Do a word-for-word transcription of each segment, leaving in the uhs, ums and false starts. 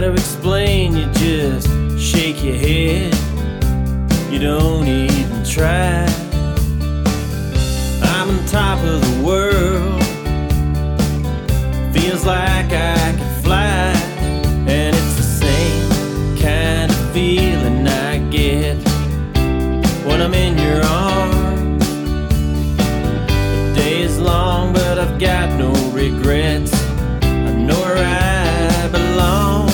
to explain, you just shake your head. You don't even try. I'm on top of the world. Feels like I could fly. And it's the same kind of feeling I get when I'm in your arms. The day is long, but I've got no regrets. I know where I belong.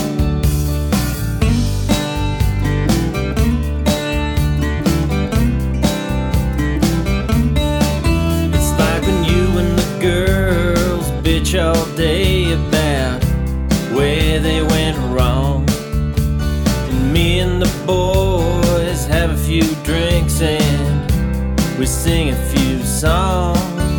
It's like when you and the girls bitch all day about where they went wrong, and me and the boys have a few drinks and we sing a few songs.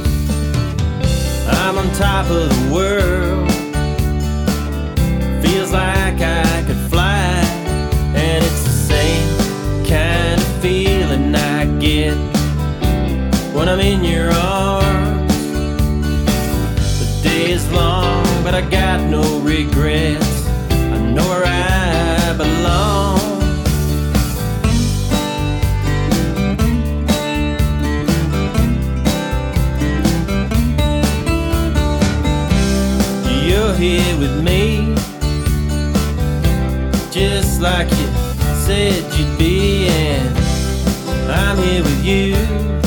I'm on top of the world. Feels like I could fly. And it's the same kind of feeling I get when I'm in your arms. The day is long, but I got no regrets. I know where I belong. You're here with me, just like you said you'd be, and I'm here with you.